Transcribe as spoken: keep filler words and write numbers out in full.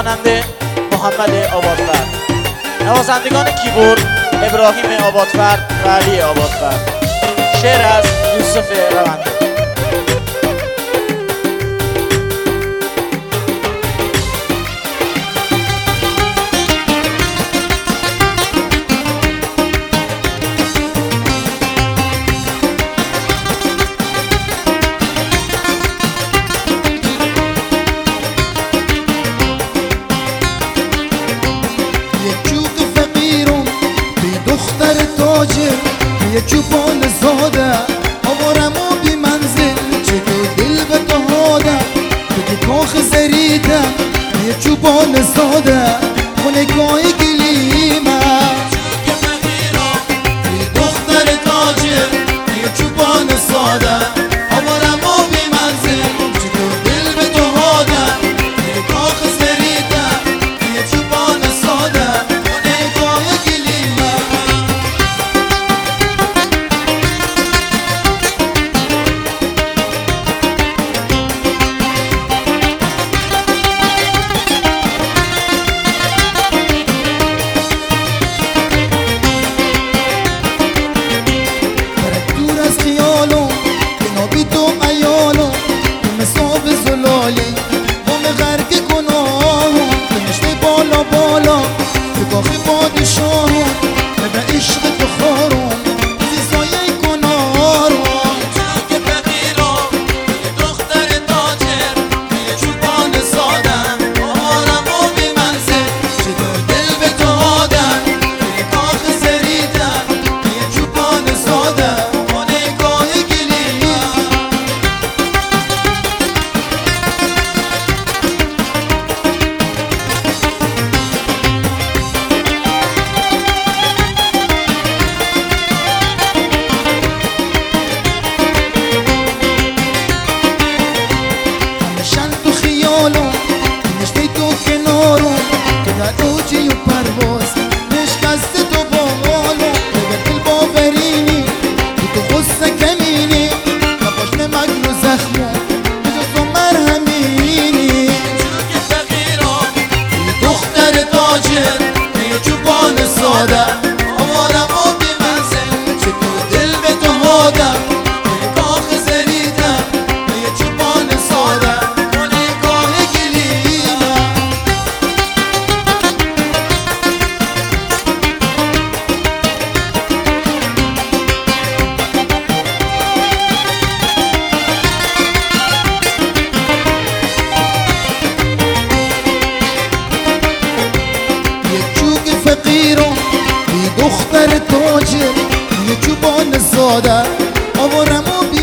خواننده محمد آبادفر، نوازندگان کیبورد ابراهیم آبادفر و علی آبادفر، شعر از یوسف رونده. یه چوبان زاده آوارمو بی منزل چه دو دل به تو هاده بگی کاخ زریده یه چوبان زاده خونه گاه گلیمه چوک فقیرم یه دختر تاجر یه چوبان زاده آوارمو بی منزل چه دو دل به تو هاده یه کاخ زریده یه چوبان زاده خونه گاه گلیمه باقی پادشاهون به عشق تو خارون زیزای کنارون چوک فقیرم یه دختر تاجر یه چوبان سادن آرم و بی منزل چه دو دل به تو هادن یه کاخ زریدن یه چوبان سادن با نگاه گلیمه اوجی و پرواز نشکست تو با مالو بگر دل باورینی تو تو غصه کمینی نباش نمک و زخمو بجز تو مرهمینی چوک فقیرم یه دختر تاجر یه چوبان ساده آوارم و بی منزل چه تو دل به تو هادم یه کاخ زریدم یه چوبان ساده با نگاه گلیمه فقیرم یه دختر تاجر یه چوبان ساده آوارم و بی